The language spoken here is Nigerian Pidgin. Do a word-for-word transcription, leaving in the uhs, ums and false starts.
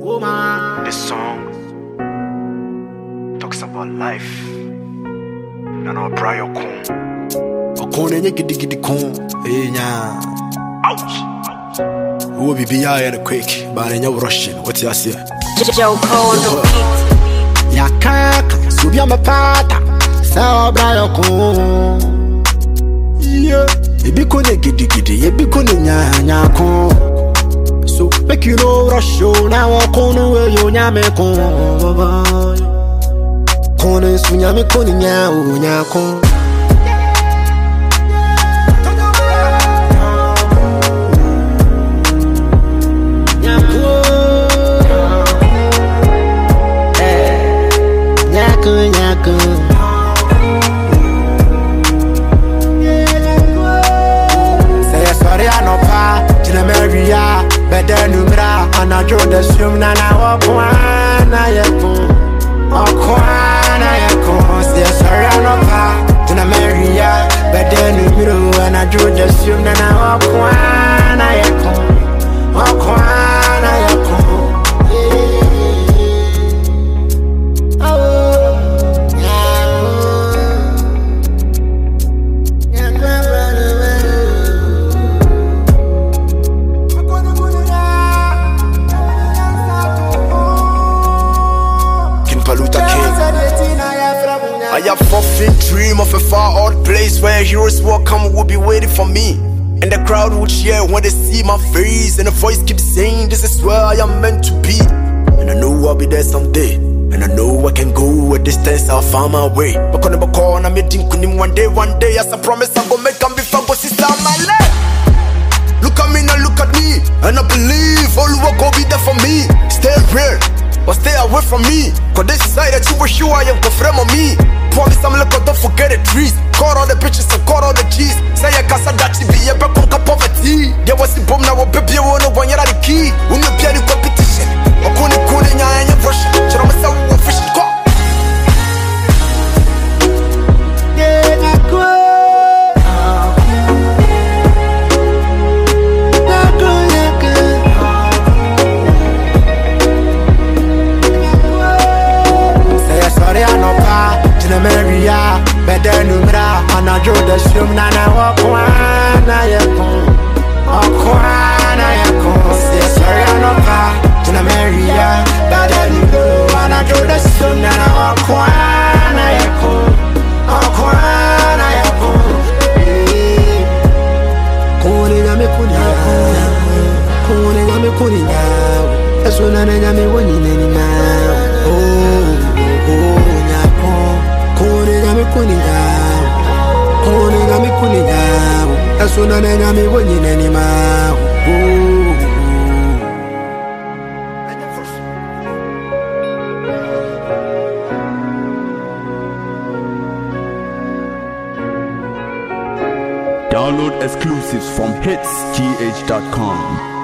This song talks about life. And our prior con. Okone nye gidi gidi kon. Eh nya. Ouch. Wo bibi ya ya quick. Ba nya rushing. What you say? Joe Cole on the beat. Ya kaka. Subia mapata. Sa bra kon. Yeah. Ebi kone gidi gidi. Ebi kone nya nya kon. So make you no rush yo. Now I kono we yo nya me kon. Kono su nya me kon nya o nya kon. Say sorry I no pa, tina Maria, better numera, and I draw the swim na na walk one na yakun, okwana yakun. Say sorry I no pa, tina Maria, better numera, and I draw the swim na na walk one na yakun, okwana yakun. I have forfeit dream of a far out place where heroes will come will be waiting for me. And the crowd will cheer when they see my face. And the voice keeps saying this is where I am meant to be. And I know I'll be there someday. And I know I can go a distance, I'll find my way. But on the corner, I'm meeting Kunim one day, one day. As I promise, I'm gonna make them before I go see down my leg. Look at me now, look at me. And I believe all will go be there for me. Stay real, but stay away from me. Cause this side that you were sure I am confirm on me. Promise I'm like, don't forget the trees. Caught all the bitches and caught all the G's. Say a casa that you be a back on poverty. There was a bomb now, a baby, you wanna go the key. When you be the competition, I'm going to go in your brush. Should I myself a fish go? Yeah, I go. Maria, better numera, and I draw the swim na na walk one na yakun, okwana yakun. Say sorry I no pa, Tina Maria, better numera, and I draw the swim na na walk one na yakun, okwana yakun. Kone na me kunya, kone na me kunya, esuna na na me woni na na. Oh. Kone na mi kuni nyao, esuna na nyami wonyi na ni ma. Download exclusives from hits g h dot com.